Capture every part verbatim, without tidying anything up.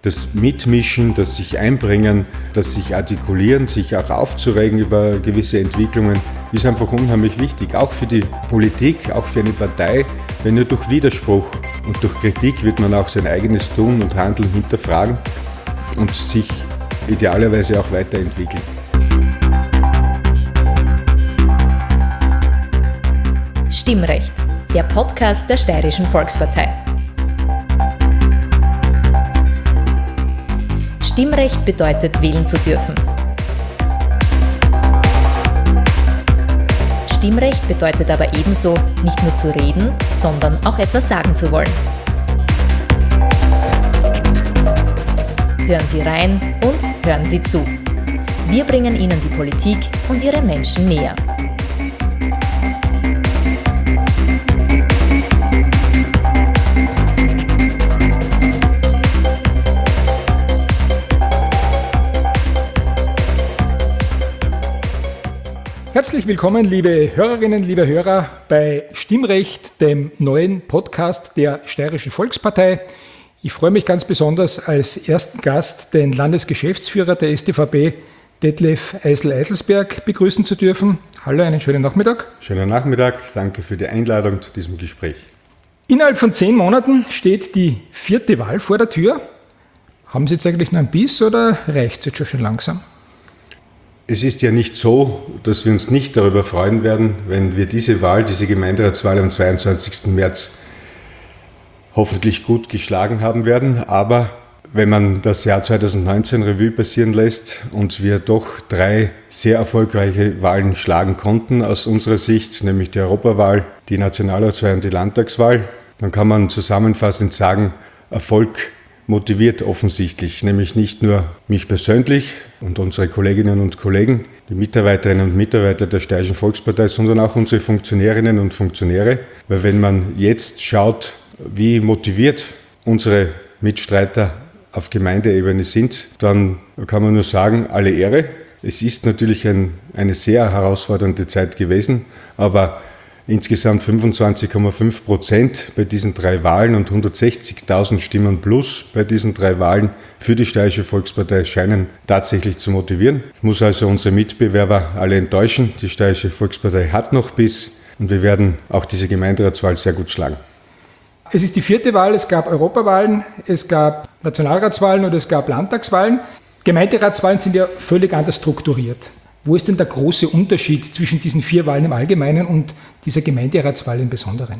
Das Mitmischen, das sich einbringen, das sich artikulieren, sich auch aufzuregen über gewisse Entwicklungen, ist einfach unheimlich wichtig. Auch für die Politik, auch für eine Partei. Wenn nur durch Widerspruch und durch Kritik wird man auch sein eigenes Tun und Handeln hinterfragen und sich idealerweise auch weiterentwickeln. Stimmrecht, der Podcast der Steirischen Volkspartei. Stimmrecht bedeutet, wählen zu dürfen. Stimmrecht bedeutet aber ebenso, nicht nur zu reden, sondern auch etwas sagen zu wollen. Hören Sie rein und hören Sie zu. Wir bringen Ihnen die Politik und ihre Menschen näher. Herzlich willkommen, liebe Hörerinnen, liebe Hörer, bei Stimmrecht, dem neuen Podcast der Steirischen Volkspartei. Ich freue mich ganz besonders, als ersten Gast den Landesgeschäftsführer der S T V P, Detlef Eisel-Eiselsberg, begrüßen zu dürfen. Hallo, einen schönen Nachmittag. Schönen Nachmittag, danke für die Einladung zu diesem Gespräch. Innerhalb von zehn Monaten steht die vierte Wahl vor der Tür. Haben Sie jetzt eigentlich noch einen Biss oder reicht es jetzt schon, schon langsam? Es ist ja nicht so, dass wir uns nicht darüber freuen werden, wenn wir diese Wahl, diese Gemeinderatswahl am zweiundzwanzigsten März hoffentlich gut geschlagen haben werden. Aber wenn man das Jahr zweitausendneunzehn Revue passieren lässt und wir doch drei sehr erfolgreiche Wahlen schlagen konnten aus unserer Sicht, nämlich die Europawahl, die Nationalratswahl und die Landtagswahl, dann kann man zusammenfassend sagen, Erfolg motiviert offensichtlich, nämlich nicht nur mich persönlich und unsere Kolleginnen und Kollegen, die Mitarbeiterinnen und Mitarbeiter der Steirischen Volkspartei, sondern auch unsere Funktionärinnen und Funktionäre. Weil wenn man jetzt schaut, wie motiviert unsere Mitstreiter auf Gemeindeebene sind, dann kann man nur sagen, alle Ehre. Es ist natürlich ein, eine sehr herausfordernde Zeit gewesen, aber insgesamt fünfundzwanzig Komma fünf Prozent bei diesen drei Wahlen und hundertsechzigtausend Stimmen plus bei diesen drei Wahlen für die Steirische Volkspartei scheinen tatsächlich zu motivieren. Ich muss also unsere Mitbewerber alle enttäuschen. Die Steirische Volkspartei hat noch Biss und wir werden auch diese Gemeinderatswahl sehr gut schlagen. Es ist die vierte Wahl, es gab Europawahlen, es gab Nationalratswahlen und es gab Landtagswahlen. Gemeinderatswahlen sind ja völlig anders strukturiert. Wo ist denn der große Unterschied zwischen diesen vier Wahlen im Allgemeinen und dieser Gemeinderatswahl im Besonderen?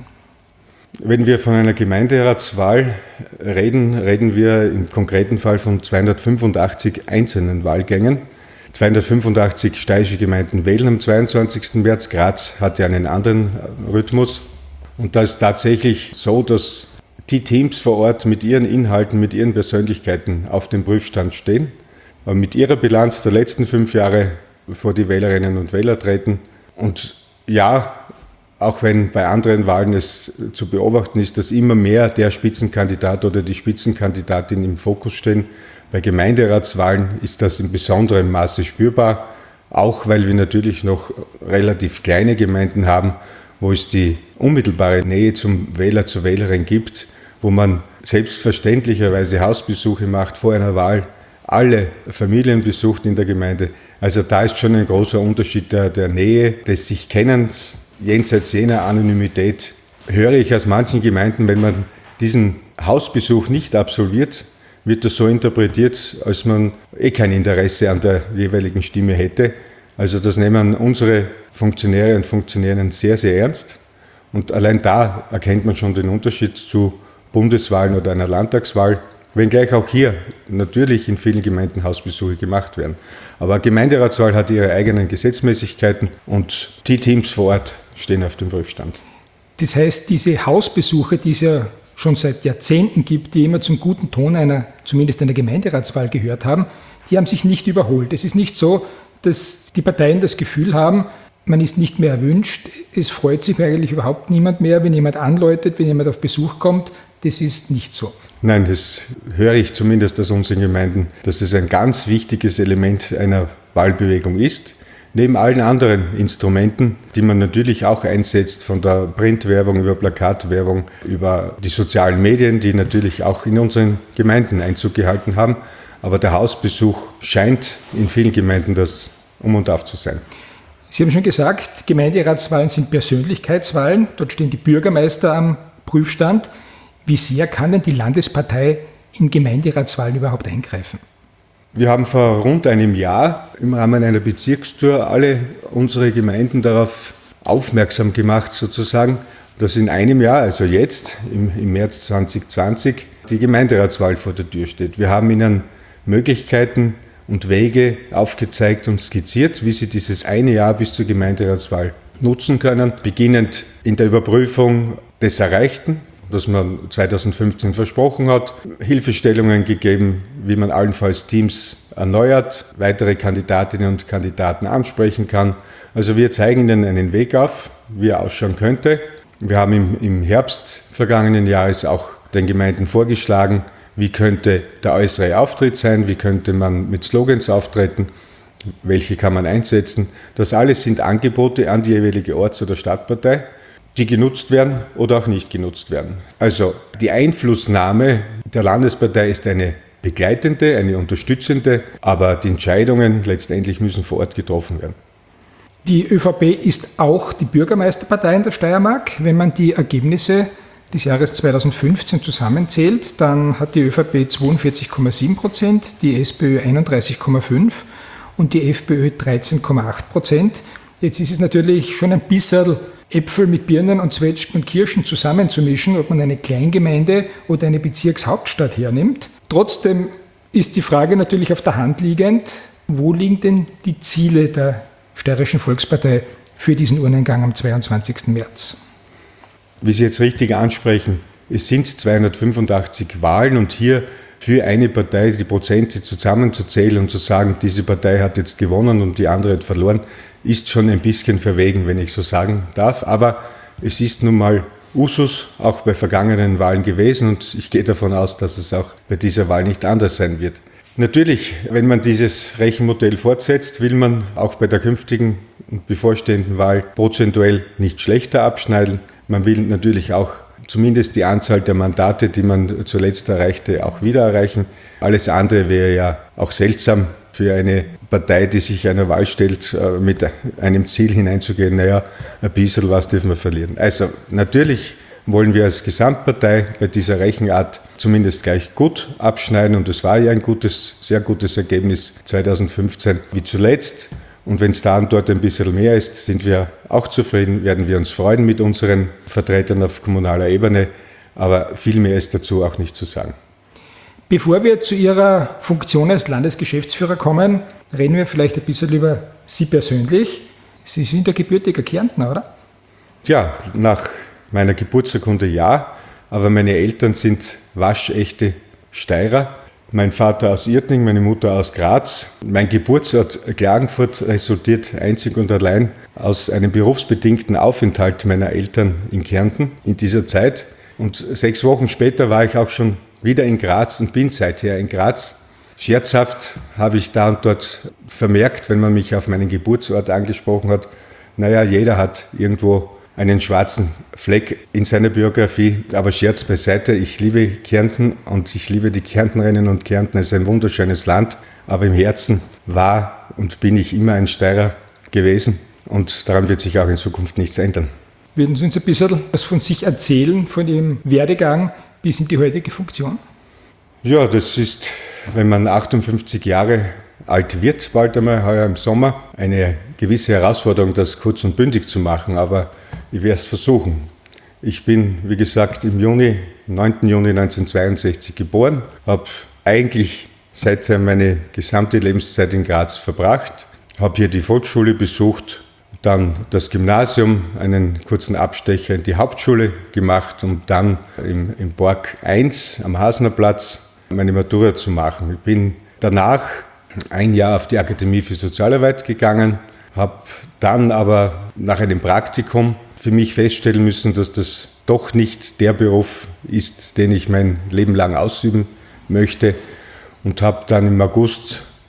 Wenn wir von einer Gemeinderatswahl reden, reden wir im konkreten Fall von zweihundertfünfundachtzig einzelnen Wahlgängen. zweihundertfünfundachtzig steirische Gemeinden wählen am zweiundzwanzigsten März. Graz hat ja einen anderen Rhythmus. Und da ist tatsächlich so, dass die Teams vor Ort mit ihren Inhalten, mit ihren Persönlichkeiten auf dem Prüfstand stehen, aber mit ihrer Bilanz der letzten fünf Jahre vor die Wählerinnen und Wähler treten. Und ja, auch wenn bei anderen Wahlen es zu beobachten ist, dass immer mehr der Spitzenkandidat oder die Spitzenkandidatin im Fokus stehen, bei Gemeinderatswahlen ist das in besonderem Maße spürbar, auch weil wir natürlich noch relativ kleine Gemeinden haben, wo es die unmittelbare Nähe zum Wähler, zur Wählerin gibt, wo man selbstverständlicherweise Hausbesuche macht vor einer Wahl, alle Familien besucht in der Gemeinde. Also da ist schon ein großer Unterschied der, der Nähe, des sich Kennens, jenseits jener Anonymität. Höre ich aus manchen Gemeinden, wenn man diesen Hausbesuch nicht absolviert, wird das so interpretiert, als man eh kein Interesse an der jeweiligen Stimme hätte. Also das nehmen unsere Funktionäre und Funktionärinnen sehr, sehr ernst. Und allein da erkennt man schon den Unterschied zu Bundeswahlen oder einer Landtagswahl. Wenngleich auch hier natürlich in vielen Gemeinden Hausbesuche gemacht werden. Aber eine Gemeinderatswahl hat ihre eigenen Gesetzmäßigkeiten und die Teams vor Ort stehen auf dem Prüfstand. Das heißt, diese Hausbesuche, die es ja schon seit Jahrzehnten gibt, die immer zum guten Ton einer, zumindest einer Gemeinderatswahl gehört haben, die haben sich nicht überholt. Es ist nicht so, dass die Parteien das Gefühl haben, man ist nicht mehr erwünscht. Es freut sich eigentlich überhaupt niemand mehr, wenn jemand anläutet, wenn jemand auf Besuch kommt. Das ist nicht so. Nein, das höre ich zumindest aus unseren Gemeinden, dass es ein ganz wichtiges Element einer Wahlbewegung ist. neben allen anderen Instrumenten, die man natürlich auch einsetzt, von der Printwerbung über Plakatwerbung, über die sozialen Medien, die natürlich auch in unseren Gemeinden Einzug gehalten haben. Aber der Hausbesuch scheint in vielen Gemeinden das Um und Auf zu sein. Sie haben schon gesagt, Gemeinderatswahlen sind Persönlichkeitswahlen. Dort stehen die Bürgermeister am Prüfstand. Wie sehr kann denn die Landespartei in Gemeinderatswahlen überhaupt eingreifen? Wir haben vor rund einem Jahr im Rahmen einer Bezirkstour alle unsere Gemeinden darauf aufmerksam gemacht, sozusagen, dass in einem Jahr, also jetzt, im, im März zwanzig zwanzig, die Gemeinderatswahl vor der Tür steht. Wir haben ihnen Möglichkeiten und Wege aufgezeigt und skizziert, wie sie dieses eine Jahr bis zur Gemeinderatswahl nutzen können, beginnend in der Überprüfung des Erreichten, das man zweitausendfünfzehn versprochen hat, Hilfestellungen gegeben, wie man allenfalls Teams erneuert, weitere Kandidatinnen und Kandidaten ansprechen kann. Also wir zeigen ihnen einen Weg auf, wie er ausschauen könnte. Wir haben im, im Herbst vergangenen Jahres auch den Gemeinden vorgeschlagen, wie könnte der äußere Auftritt sein, wie könnte man mit Slogans auftreten, welche kann man einsetzen. Das alles sind Angebote an die jeweilige Orts- oder Stadtpartei, die genutzt werden oder auch nicht genutzt werden. Also die Einflussnahme der Landespartei ist eine begleitende, eine unterstützende, aber die Entscheidungen letztendlich müssen vor Ort getroffen werden. Die ÖVP ist auch die Bürgermeisterpartei in der Steiermark. Wenn man die Ergebnisse des Jahres zweitausendfünfzehn zusammenzählt, dann hat die ÖVP zweiundvierzig Komma sieben Prozent, die SPÖ einunddreißig Komma fünf und die FPÖ dreizehn Komma acht Prozent. Jetzt ist es natürlich schon ein bisschen Äpfel mit Birnen und Zwetschgen und Kirschen zusammenzumischen, ob man eine Kleingemeinde oder eine Bezirkshauptstadt hernimmt. Trotzdem ist die Frage natürlich auf der Hand liegend, wo liegen denn die Ziele der Steirischen Volkspartei für diesen Urnengang am zweiundzwanzigsten März? Wie Sie jetzt richtig ansprechen, es sind zweihundertfünfundachtzig Wahlen und hier für eine Partei die Prozente zusammenzuzählen und zu sagen, diese Partei hat jetzt gewonnen und die andere hat verloren, ist schon ein bisschen verwegen, wenn ich so sagen darf. Aber es ist nun mal Usus auch bei vergangenen Wahlen gewesen und ich gehe davon aus, dass es auch bei dieser Wahl nicht anders sein wird. Natürlich, wenn man dieses Rechenmodell fortsetzt, will man auch bei der künftigen und bevorstehenden Wahl prozentuell nicht schlechter abschneiden. Man will natürlich auch zumindest die Anzahl der Mandate, die man zuletzt erreichte, auch wieder erreichen. Alles andere wäre ja auch seltsam für eine Partei, die sich einer Wahl stellt, mit einem Ziel hineinzugehen, naja, ein bisschen was dürfen wir verlieren. Also natürlich wollen wir als Gesamtpartei bei dieser Rechenart zumindest gleich gut abschneiden und es war ja ein gutes, sehr gutes Ergebnis zweitausendfünfzehn wie zuletzt. Und wenn es da und dort ein bisschen mehr ist, sind wir auch zufrieden, werden wir uns freuen mit unseren Vertretern auf kommunaler Ebene, aber viel mehr ist dazu auch nicht zu sagen. Bevor wir zu Ihrer Funktion als Landesgeschäftsführer kommen, reden wir vielleicht ein bisschen über Sie persönlich. Sie sind ja gebürtiger Kärntner, oder? Ja, nach meiner Geburtsurkunde ja, aber meine Eltern sind waschechte Steirer. Mein Vater aus Irtning, meine Mutter aus Graz. Mein Geburtsort Klagenfurt resultiert einzig und allein aus einem berufsbedingten Aufenthalt meiner Eltern in Kärnten in dieser Zeit. Und sechs Wochen später war ich auch schon wieder in Graz und bin seither in Graz. Scherzhaft habe ich da und dort vermerkt, wenn man mich auf meinen Geburtsort angesprochen hat, naja, jeder hat irgendwo einen schwarzen Fleck in seiner Biografie, aber Scherz beiseite, ich liebe Kärnten und ich liebe die Kärntnerinnen und Kärnten, es ist ein wunderschönes Land, aber im Herzen war und bin ich immer ein Steirer gewesen und daran wird sich auch in Zukunft nichts ändern. Würden Sie uns ein bisschen was von sich erzählen, von Ihrem Werdegang bis in die heutige Funktion? Ja, das ist, wenn man achtundfünfzig Jahre alt wird, bald einmal heuer im Sommer, eine gewisse Herausforderung, das kurz und bündig zu machen, aber ich werde es versuchen. Ich bin, wie gesagt, im Juni, neunten Juni neunzehnhundertzweiundsechzig geboren, habe eigentlich seither meine gesamte Lebenszeit in Graz verbracht, habe hier die Volksschule besucht, dann das Gymnasium, einen kurzen Abstecher in die Hauptschule gemacht, um dann im, im Borg eins am Hasnerplatz meine Matura zu machen. Ich bin danach ein Jahr auf die Akademie für Sozialarbeit gegangen, habe dann aber nach einem Praktikum für mich feststellen müssen, dass das doch nicht der Beruf ist, den ich mein Leben lang ausüben möchte und habe dann im August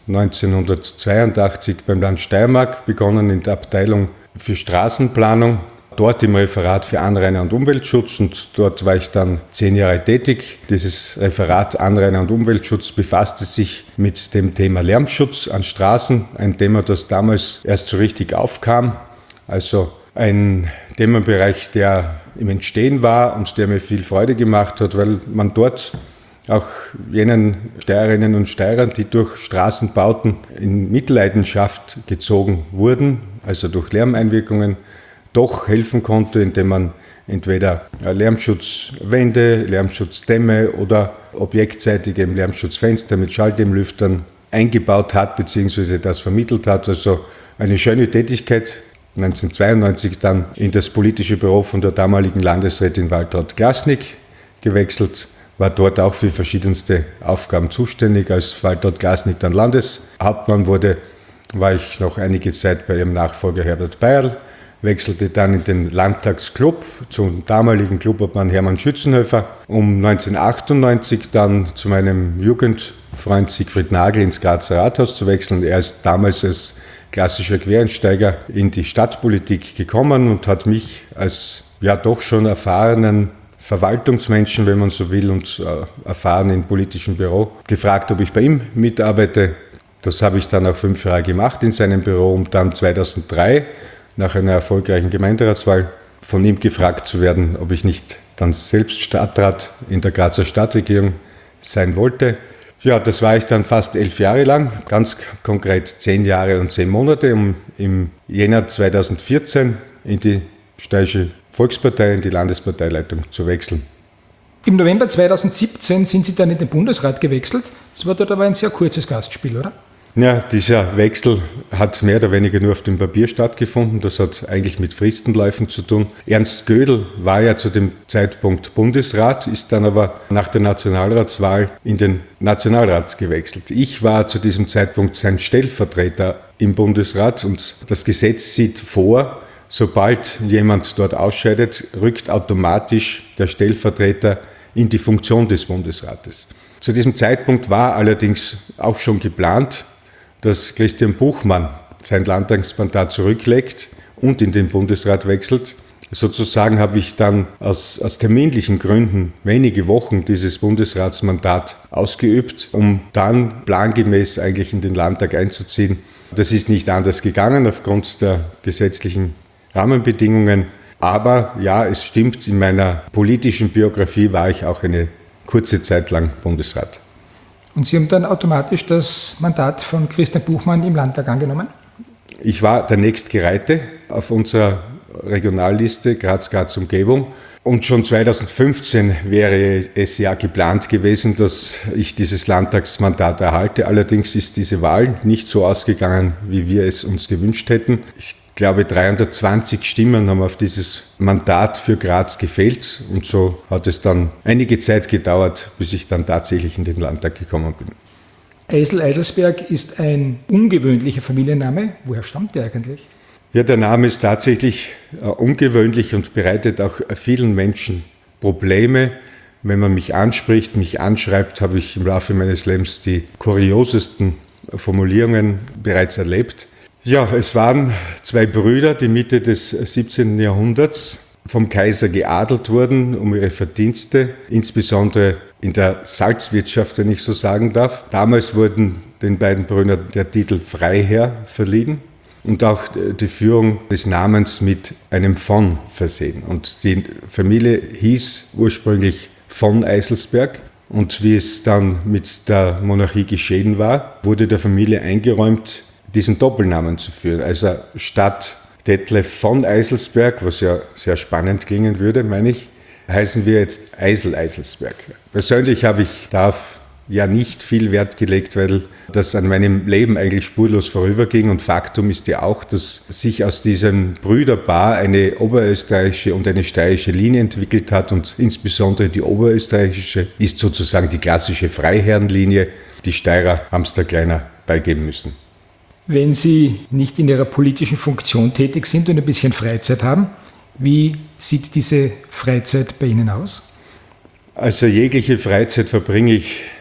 neunzehnhundertzweiundachtzig beim Land Steiermark begonnen in der Abteilung für Straßenplanung, dort im Referat für Anrainer und Umweltschutz, und dort war ich dann zehn Jahre tätig. Dieses Referat Anrainer und Umweltschutz befasste sich mit dem Thema Lärmschutz an Straßen, ein Thema, das damals erst so richtig aufkam, also ein Themenbereich, der im Entstehen war und der mir viel Freude gemacht hat, weil man dort auch jenen Steirerinnen und Steirern, die durch Straßenbauten in Mitleidenschaft gezogen wurden, also durch Lärmeinwirkungen, doch helfen konnte, indem man entweder Lärmschutzwände, Lärmschutzdämme oder objektseitige Lärmschutzfenster mit Schalldämmlüftern eingebaut hat bzw. das vermittelt hat. Also eine schöne Tätigkeit. neunzehnhundertzweiundneunzig dann in das politische Büro von der damaligen Landesrätin Waltraud Glasnick gewechselt, war dort auch für verschiedenste Aufgaben zuständig. Als Waltraud Glasnick dann Landeshauptmann wurde, war ich noch einige Zeit bei ihrem Nachfolger Herbert Bayerl, wechselte dann in den Landtagsclub zum damaligen Clubobmann Hermann Schützenhöfer, um neunzehnhundertachtundneunzig dann zu meinem Jugendfreund Siegfried Nagel ins Grazer Rathaus zu wechseln. Er ist damals als klassischer Quereinsteiger in die Stadtpolitik gekommen und hat mich als ja doch schon erfahrenen Verwaltungsmenschen, wenn man so will, und äh, erfahren im politischen Büro, gefragt, ob ich bei ihm mitarbeite. Das habe ich dann auch fünf Jahre gemacht in seinem Büro, um dann zweitausenddrei nach einer erfolgreichen Gemeinderatswahl von ihm gefragt zu werden, ob ich nicht dann selbst Stadtrat in der Grazer Stadtregierung sein wollte. Ja, das war ich dann fast elf Jahre lang, ganz konkret zehn Jahre und zehn Monate, um im Jänner zweitausendvierzehn in die Steirische Volkspartei, in die Landesparteileitung zu wechseln. Im November zweitausendsiebzehn sind Sie dann in den Bundesrat gewechselt. Das war dort aber ein sehr kurzes Gastspiel, oder? Ja, dieser Wechsel hat mehr oder weniger nur auf dem Papier stattgefunden. Das hat eigentlich mit Fristenläufen zu tun. Ernst Gödel war ja zu dem Zeitpunkt Bundesrat, ist dann aber nach der Nationalratswahl in den Nationalrat gewechselt. Ich war zu diesem Zeitpunkt sein Stellvertreter im Bundesrat und das Gesetz sieht vor, sobald jemand dort ausscheidet, rückt automatisch der Stellvertreter in die Funktion des Bundesrates. Zu diesem Zeitpunkt war allerdings auch schon geplant, dass Christian Buchmann sein Landtagsmandat zurücklegt und in den Bundesrat wechselt. Sozusagen habe ich dann aus, aus terminlichen Gründen wenige Wochen dieses Bundesratsmandat ausgeübt, um dann plangemäß eigentlich in den Landtag einzuziehen. Das ist nicht anders gegangen aufgrund der gesetzlichen Rahmenbedingungen. Aber ja, es stimmt, in meiner politischen Biografie war ich auch eine kurze Zeit lang Bundesrat. Und Sie haben dann automatisch das Mandat von Christian Buchmann im Landtag angenommen? Ich war der Nächstgereihte auf unserer Regionalliste Graz-Graz-Umgebung. Und schon zweitausendfünfzehn wäre es ja geplant gewesen, dass ich dieses Landtagsmandat erhalte. Allerdings ist diese Wahl nicht so ausgegangen, wie wir es uns gewünscht hätten. Ich glaube, dreihundertzwanzig Stimmen haben auf dieses Mandat für Graz gefehlt. Und so hat es dann einige Zeit gedauert, bis ich dann tatsächlich in den Landtag gekommen bin. Eisel-Eiselsberg ist ein ungewöhnlicher Familienname. Woher stammt der eigentlich? Ja, der Name ist tatsächlich äh, ungewöhnlich und bereitet auch vielen Menschen Probleme. Wenn man mich anspricht, mich anschreibt, habe ich im Laufe meines Lebens die kuriosesten Formulierungen bereits erlebt. Ja, es waren zwei Brüder, die Mitte des siebzehnten Jahrhunderts vom Kaiser geadelt wurden um ihre Verdienste, insbesondere in der Salzwirtschaft, wenn ich so sagen darf. Damals wurden den beiden Brüdern der Titel Freiherr verliehen und auch die Führung des Namens mit einem von versehen. Und die Familie hieß ursprünglich von Eiselsberg. Und wie es dann mit der Monarchie geschehen war, wurde der Familie eingeräumt, diesen Doppelnamen zu führen. Also statt Detlef von Eiselsberg, was ja sehr spannend klingen würde, meine ich, heißen wir jetzt Eisel-Eiselsberg. Persönlich habe ich darauf ja nicht viel Wert gelegt, weil das an meinem Leben eigentlich spurlos vorüberging. Und Faktum ist ja auch, dass sich aus diesem Brüderpaar eine oberösterreichische und eine steirische Linie entwickelt hat. Und insbesondere die oberösterreichische ist sozusagen die klassische Freiherrenlinie. Die Steirer haben es da kleiner beigeben müssen. Wenn Sie nicht in Ihrer politischen Funktion tätig sind und ein bisschen Freizeit haben, wie sieht diese Freizeit bei Ihnen aus? Also jegliche Freizeit verbringe ich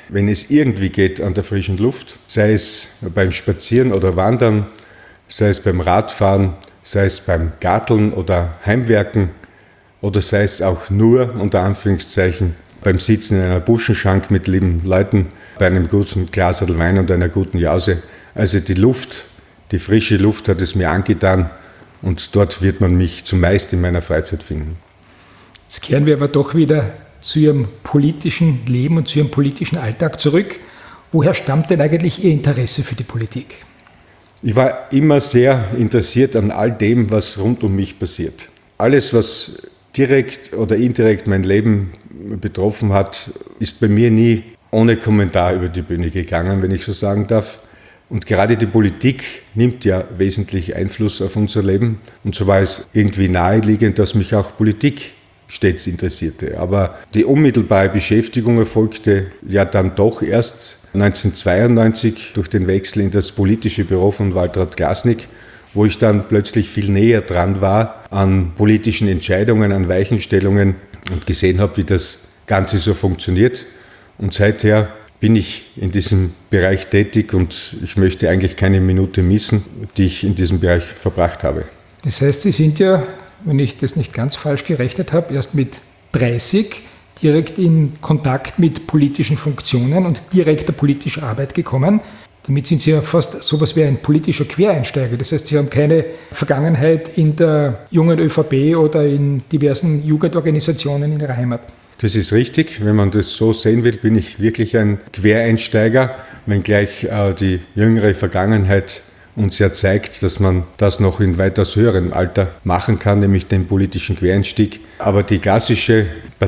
wenn es irgendwie geht, an der frischen Luft, sei es beim Spazieren oder Wandern, sei es beim Radfahren, sei es beim Garteln oder Heimwerken oder sei es auch nur, unter Anführungszeichen, beim Sitzen in einer Buschenschank mit lieben Leuten, bei einem guten Glas Wein und einer guten Jause. Also die Luft, die frische Luft hat es mir angetan und dort wird man mich zumeist in meiner Freizeit finden. Jetzt kehren wir aber doch wieder zu Ihrem politischen Leben und zu Ihrem politischen Alltag zurück. Woher stammt denn eigentlich Ihr Interesse für die Politik? Ich war immer sehr interessiert an all dem, was rund um mich passiert. Alles, was direkt oder indirekt mein Leben betroffen hat, ist bei mir nie ohne Kommentar über die Bühne gegangen, wenn ich so sagen darf. Und gerade die Politik nimmt ja wesentlich Einfluss auf unser Leben. Und so war es irgendwie naheliegend, dass mich auch Politik stets interessierte. Aber die unmittelbare Beschäftigung erfolgte ja dann doch erst neunzehnhundertzweiundneunzig durch den Wechsel in das politische Büro von Waltraud Glasnick, wo ich dann plötzlich viel näher dran war an politischen Entscheidungen, an Weichenstellungen und gesehen habe, wie das Ganze so funktioniert. Und seither bin ich in diesem Bereich tätig und ich möchte eigentlich keine Minute missen, die ich in diesem Bereich verbracht habe. Das heißt, Sie sind ja, wenn ich das nicht ganz falsch gerechnet habe, erst mit dreißig direkt in Kontakt mit politischen Funktionen und direkter politischer Arbeit gekommen. Damit sind Sie ja fast sowas wie ein politischer Quereinsteiger. Das heißt, Sie haben keine Vergangenheit in der jungen ÖVP oder in diversen Jugendorganisationen in Ihrer Heimat. Das ist richtig. Wenn man das so sehen will, bin ich wirklich ein Quereinsteiger, wenngleich äh, die jüngere Vergangenheit uns ja zeigt, dass man das noch in weitaus höherem Alter machen kann, nämlich den politischen Quereinstieg. Aber die klassische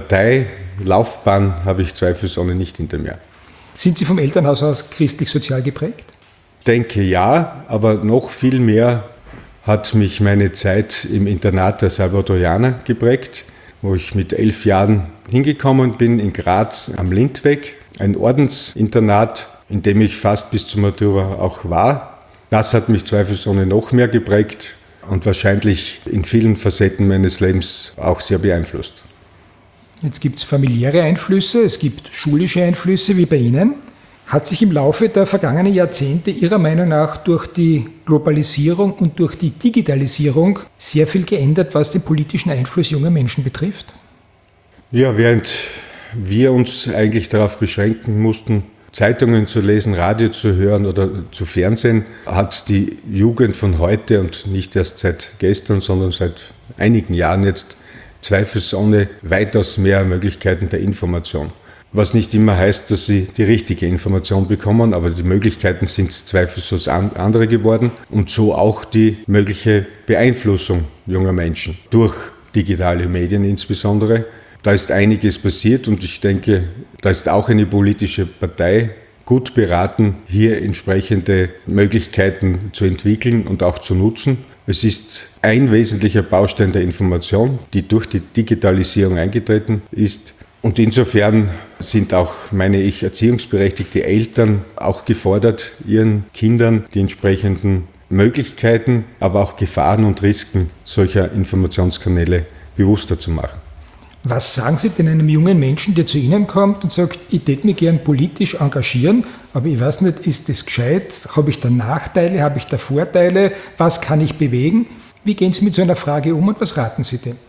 Parteilaufbahn habe ich zweifelsohne nicht hinter mir. Sind Sie vom Elternhaus aus christlich-sozial geprägt? Ich denke ja, aber noch viel mehr hat mich meine Zeit im Internat der Salvadorianer geprägt, wo ich mit elf Jahren hingekommen bin, in Graz am Lindweg, ein Ordensinternat, in dem ich fast bis zur Matura auch war. Das hat mich zweifelsohne noch mehr geprägt und wahrscheinlich in vielen Facetten meines Lebens auch sehr beeinflusst. Jetzt gibt es familiäre Einflüsse, es gibt schulische Einflüsse wie bei Ihnen. Hat sich im Laufe der vergangenen Jahrzehnte Ihrer Meinung nach durch die Globalisierung und durch die Digitalisierung sehr viel geändert, was den politischen Einfluss junger Menschen betrifft? Ja, während wir uns eigentlich darauf beschränken mussten, Zeitungen zu lesen, Radio zu hören oder zu Fernsehen, hat die Jugend von heute und nicht erst seit gestern, sondern seit einigen Jahren jetzt zweifelsohne weitaus mehr Möglichkeiten der Information. Was nicht immer heißt, dass sie die richtige Information bekommen, aber die Möglichkeiten sind zweifelsohne andere geworden und so auch die mögliche Beeinflussung junger Menschen durch digitale Medien insbesondere. Da ist einiges passiert und ich denke, da ist auch eine politische Partei gut beraten, hier entsprechende Möglichkeiten zu entwickeln und auch zu nutzen. Es ist ein wesentlicher Baustein der Information, die durch die Digitalisierung eingetreten ist. Und insofern sind auch, meine ich, erziehungsberechtigte Eltern auch gefordert, ihren Kindern die entsprechenden Möglichkeiten, aber auch Gefahren und Risiken solcher Informationskanäle bewusster zu machen. Was sagen Sie denn einem jungen Menschen, der zu Ihnen kommt und sagt, ich würde mich gern politisch engagieren, aber ich weiß nicht, ist das gescheit? Habe ich da Nachteile? Habe ich da Vorteile? Was kann ich bewegen? Wie gehen Sie mit so einer Frage um und was raten Sie dem?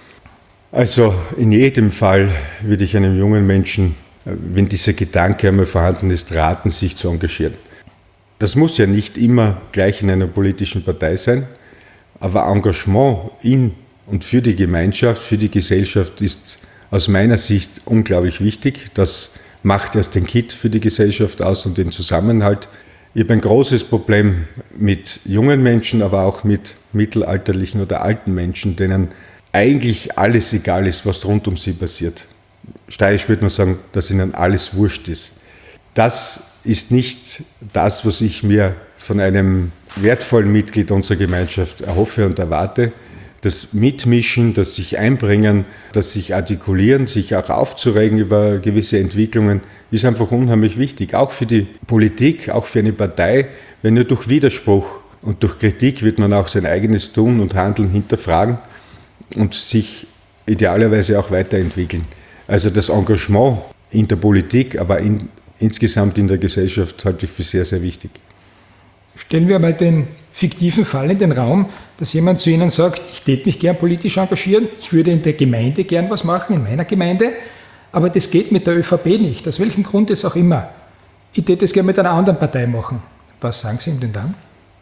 Also in jedem Fall würde ich einem jungen Menschen, wenn dieser Gedanke einmal vorhanden ist, raten, sich zu engagieren. Das muss ja nicht immer gleich in einer politischen Partei sein, aber Engagement in und für die Gemeinschaft, für die Gesellschaft ist aus meiner Sicht unglaublich wichtig. Das macht erst den Kitt für die Gesellschaft aus und den Zusammenhalt. Ich habe ein großes Problem mit jungen Menschen, aber auch mit mittelalterlichen oder alten Menschen, denen eigentlich alles egal ist, was rund um sie passiert. Steirisch würde man sagen, dass ihnen alles wurscht ist. Das ist nicht das, was ich mir von einem wertvollen Mitglied unserer Gemeinschaft erhoffe und erwarte. Das Mitmischen, das sich einbringen, das sich artikulieren, sich auch aufzuregen über gewisse Entwicklungen, ist einfach unheimlich wichtig. Auch für die Politik, auch für eine Partei, wenn nur durch Widerspruch und durch Kritik wird man auch sein eigenes Tun und Handeln hinterfragen und sich idealerweise auch weiterentwickeln. Also das Engagement in der Politik, aber in, insgesamt in der Gesellschaft halte ich für sehr, sehr wichtig. Stellen wir mal den fiktiven Fall in den Raum, dass jemand zu Ihnen sagt, ich täte mich gern politisch engagieren, ich würde in der Gemeinde gern was machen, in meiner Gemeinde, aber das geht mit der ÖVP nicht, aus welchem Grund jetzt auch immer. Ich täte es gern mit einer anderen Partei machen. Was sagen Sie ihm denn dann?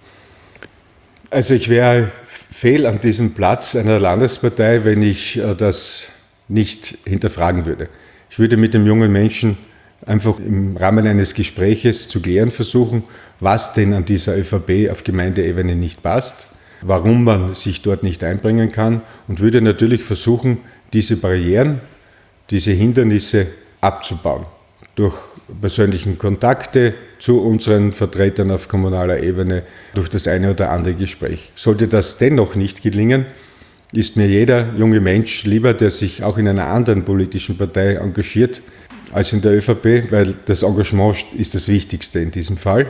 Also ich wäre fehl an diesem Platz einer Landespartei, wenn ich das nicht hinterfragen würde. Ich würde mit dem jungen Menschen einfach im Rahmen eines Gespräches zu klären versuchen, was denn an dieser ÖVP auf Gemeindeebene nicht passt, warum man sich dort nicht einbringen kann und würde natürlich versuchen, diese Barrieren, diese Hindernisse abzubauen. Durch persönlichen Kontakte zu unseren Vertretern auf kommunaler Ebene, durch das eine oder andere Gespräch. Sollte das dennoch nicht gelingen, ist mir jeder junge Mensch lieber, der sich auch in einer anderen politischen Partei engagiert, als in der ÖVP, weil das Engagement ist das Wichtigste in diesem Fall.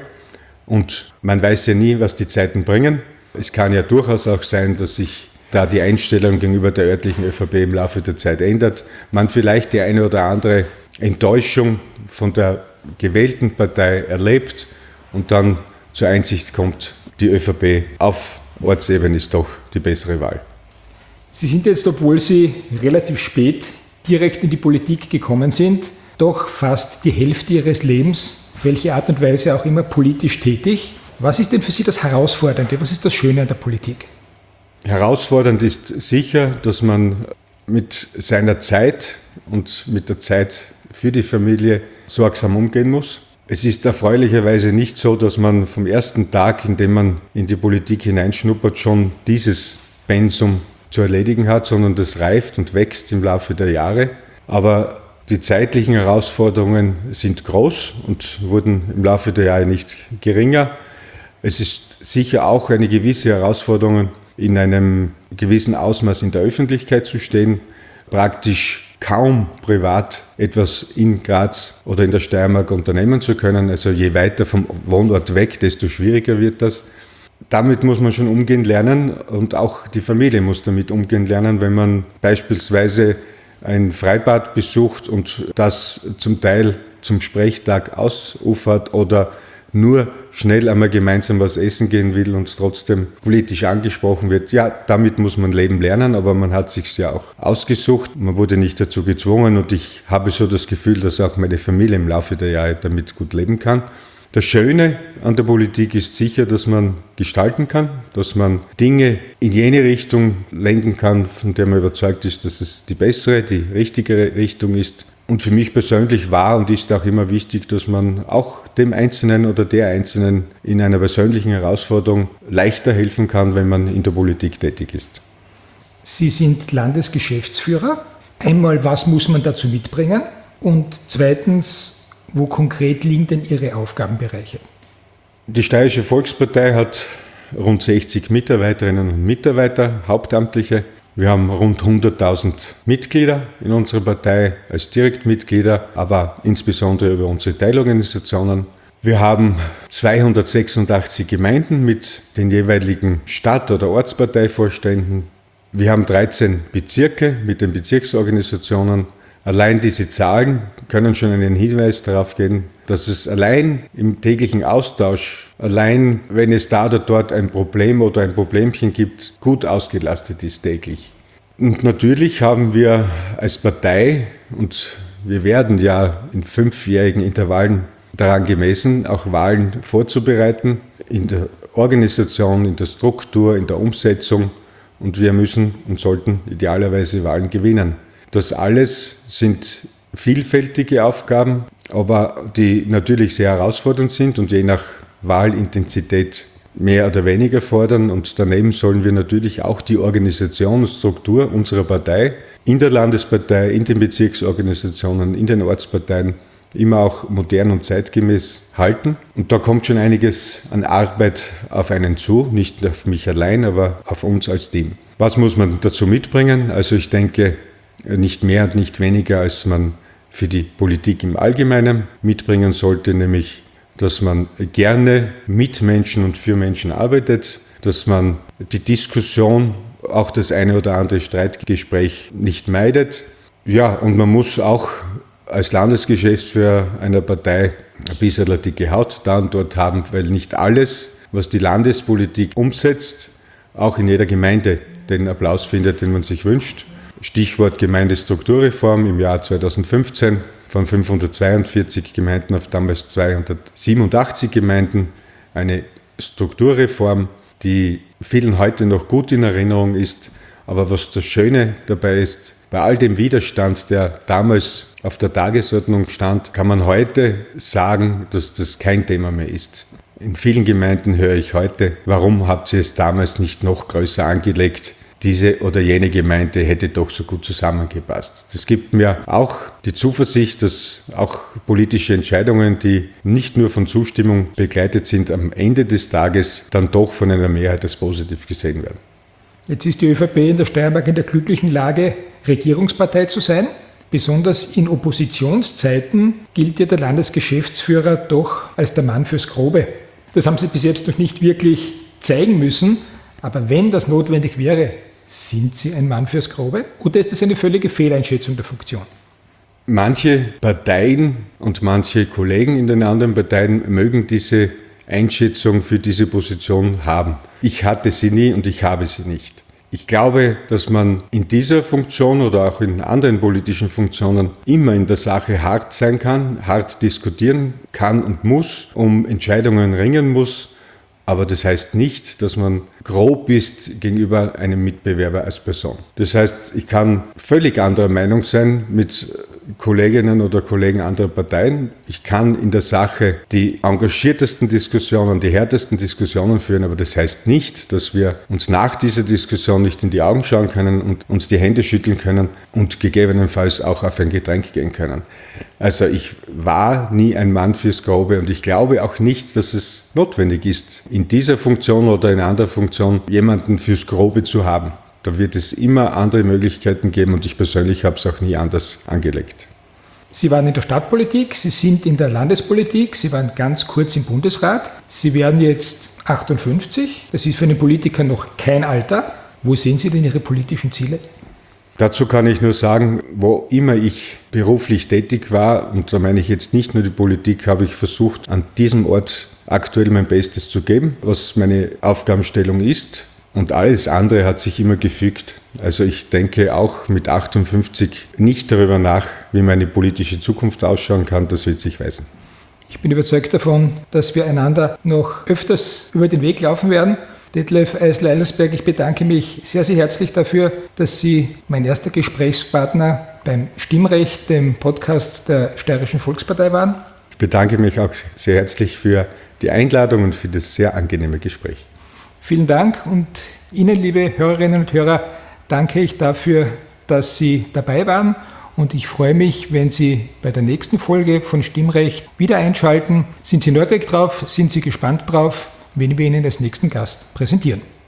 Und man weiß ja nie, was die Zeiten bringen. Es kann ja durchaus auch sein, dass sich da die Einstellung gegenüber der örtlichen ÖVP im Laufe der Zeit ändert. Man vielleicht die eine oder andere Enttäuschung von der gewählten Partei erlebt und dann zur Einsicht kommt, die ÖVP auf Ortsebene ist doch die bessere Wahl. Sie sind jetzt, obwohl Sie relativ spät direkt in die Politik gekommen sind, doch fast die Hälfte Ihres Lebens, auf welche Art und Weise auch immer, politisch tätig. Was ist denn für Sie das Herausfordernde? Was ist das Schöne an der Politik? Herausfordernd ist sicher, dass man mit seiner Zeit und mit der Zeit für die Familie sorgsam umgehen muss. Es ist erfreulicherweise nicht so, dass man vom ersten Tag, in dem man in die Politik hineinschnuppert, schon dieses Pensum zu erledigen hat, sondern das reift und wächst im Laufe der Jahre. Aber die zeitlichen Herausforderungen sind groß und wurden im Laufe der Jahre nicht geringer. Es ist sicher auch eine gewisse Herausforderung, in einem gewissen Ausmaß in der Öffentlichkeit zu stehen, praktisch kaum privat etwas in Graz oder in der Steiermark unternehmen zu können. Also je weiter vom Wohnort weg, desto schwieriger wird das. Damit muss man schon umgehen lernen und auch die Familie muss damit umgehen lernen, wenn man beispielsweise ein Freibad besucht und das zum Teil zum Sprechtag ausufert oder nur schnell einmal gemeinsam was essen gehen will und trotzdem politisch angesprochen wird. Ja, damit muss man leben lernen, aber man hat sich's ja auch ausgesucht. Man wurde nicht dazu gezwungen und ich habe so das Gefühl, dass auch meine Familie im Laufe der Jahre damit gut leben kann. Das Schöne an der Politik ist sicher, dass man gestalten kann, dass man Dinge in jene Richtung lenken kann, von der man überzeugt ist, dass es die bessere, die richtigere Richtung ist. Und für mich persönlich war und ist auch immer wichtig, dass man auch dem Einzelnen oder der Einzelnen in einer persönlichen Herausforderung leichter helfen kann, wenn man in der Politik tätig ist. Sie sind Landesgeschäftsführer. Einmal, was muss man dazu mitbringen? Und zweitens, wo konkret liegen denn Ihre Aufgabenbereiche? Die Steirische Volkspartei hat rund sechzig Mitarbeiterinnen und Mitarbeiter, Hauptamtliche. Wir haben rund hunderttausend Mitglieder in unserer Partei als Direktmitglieder, aber insbesondere über unsere Teilorganisationen. Wir haben zweihundertsechsundachtzig Gemeinden mit den jeweiligen Stadt- oder Ortsparteivorständen. Wir haben dreizehn Bezirke mit den Bezirksorganisationen. Allein diese Zahlen können schon einen Hinweis darauf geben, dass es allein im täglichen Austausch, allein wenn es da oder dort ein Problem oder ein Problemchen gibt, gut ausgelastet ist täglich. Und natürlich haben wir als Partei, und wir werden ja in fünfjährigen Intervallen daran gemessen, auch Wahlen vorzubereiten, in der Organisation, in der Struktur, in der Umsetzung, und wir müssen und sollten idealerweise Wahlen gewinnen. Das alles sind vielfältige Aufgaben, aber die natürlich sehr herausfordernd sind und je nach Wahlintensität mehr oder weniger fordern. Und daneben sollen wir natürlich auch die Organisation und Struktur unserer Partei in der Landespartei, in den Bezirksorganisationen, in den Ortsparteien immer auch modern und zeitgemäß halten. Und da kommt schon einiges an Arbeit auf einen zu, nicht auf mich allein, aber auf uns als Team. Was muss man dazu mitbringen? Also ich denke, nicht mehr und nicht weniger, als man für die Politik im Allgemeinen mitbringen sollte, nämlich, dass man gerne mit Menschen und für Menschen arbeitet, dass man die Diskussion, auch das eine oder andere Streitgespräch nicht meidet. Ja, und man muss auch als Landesgeschäftsführer einer Partei ein bisschen eine dicke Haut da und dort haben, weil nicht alles, was die Landespolitik umsetzt, auch in jeder Gemeinde den Applaus findet, den man sich wünscht. Stichwort Gemeindestrukturreform im Jahr zweitausendfünfzehn von fünfhundertzweiundvierzig Gemeinden auf damals zweihundertsiebenundachtzig Gemeinden. Eine Strukturreform, die vielen heute noch gut in Erinnerung ist. Aber was das Schöne dabei ist, bei all dem Widerstand, der damals auf der Tagesordnung stand, kann man heute sagen, dass das kein Thema mehr ist. In vielen Gemeinden höre ich heute, warum habt ihr es damals nicht noch größer angelegt? Diese oder jene Gemeinde hätte doch so gut zusammengepasst. Das gibt mir auch die Zuversicht, dass auch politische Entscheidungen, die nicht nur von Zustimmung begleitet sind, am Ende des Tages dann doch von einer Mehrheit als positiv gesehen werden. Jetzt ist die ÖVP in der Steiermark in der glücklichen Lage, Regierungspartei zu sein. Besonders in Oppositionszeiten gilt ja der Landesgeschäftsführer doch als der Mann fürs Grobe. Das haben Sie bis jetzt noch nicht wirklich zeigen müssen. Aber wenn das notwendig wäre, sind Sie ein Mann fürs Grobe? Oder ist das eine völlige Fehleinschätzung der Funktion? Manche Parteien und manche Kollegen in den anderen Parteien mögen diese Einschätzung für diese Position haben. Ich hatte sie nie und ich habe sie nicht. Ich glaube, dass man in dieser Funktion oder auch in anderen politischen Funktionen immer in der Sache hart sein kann, hart diskutieren kann und muss, um Entscheidungen ringen muss. Aber das heißt nicht, dass man grob ist gegenüber einem Mitbewerber als Person. Das heißt, ich kann völlig anderer Meinung sein mit Kolleginnen oder Kollegen anderer Parteien. Ich kann in der Sache die engagiertesten Diskussionen, die härtesten Diskussionen führen, aber das heißt nicht, dass wir uns nach dieser Diskussion nicht in die Augen schauen können und uns die Hände schütteln können und gegebenenfalls auch auf ein Getränk gehen können. Also ich war nie ein Mann fürs Grobe und ich glaube auch nicht, dass es notwendig ist, in dieser Funktion oder in anderer Funktion jemanden fürs Grobe zu haben. Da wird es immer andere Möglichkeiten geben und ich persönlich habe es auch nie anders angelegt. Sie waren in der Stadtpolitik, Sie sind in der Landespolitik, Sie waren ganz kurz im Bundesrat. Sie werden jetzt achtundfünfzig. Das ist für einen Politiker noch kein Alter. Wo sehen Sie denn Ihre politischen Ziele? Dazu kann ich nur sagen, wo immer ich beruflich tätig war, und da meine ich jetzt nicht nur die Politik, habe ich versucht, an diesem Ort aktuell mein Bestes zu geben, was meine Aufgabenstellung ist. Und alles andere hat sich immer gefügt. Also ich denke auch mit achtundfünfzig nicht darüber nach, wie meine politische Zukunft ausschauen kann. Das wird sich weisen. Ich bin überzeugt davon, dass wir einander noch öfters über den Weg laufen werden. Detlef Eisler-Eilensberg, ich bedanke mich sehr, sehr herzlich dafür, dass Sie mein erster Gesprächspartner beim Stimmrecht, dem Podcast der Steirischen Volkspartei waren. Ich bedanke mich auch sehr herzlich für die Einladung und für das sehr angenehme Gespräch. Vielen Dank und Ihnen, liebe Hörerinnen und Hörer, danke ich dafür, dass Sie dabei waren und ich freue mich, wenn Sie bei der nächsten Folge von Stimmrecht wieder einschalten. Sind Sie neugierig drauf? Sind Sie gespannt drauf, wenn wir Ihnen als nächsten Gast präsentieren?